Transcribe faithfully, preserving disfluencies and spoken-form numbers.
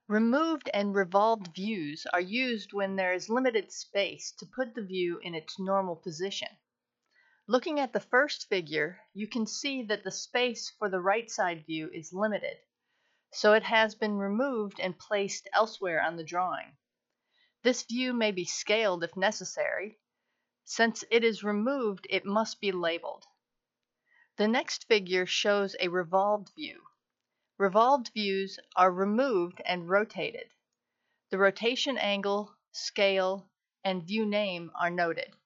Removed and revolved views are used when there is limited space to put the view in its normal position. Looking at the first figure, you can see that the space for the right side view is limited, so it has been removed and placed elsewhere on the drawing. This view may be scaled if necessary. Since it is removed, it must be labeled. The next figure shows a revolved view. Revolved views are removed and rotated. The rotation angle, scale, and view name are noted.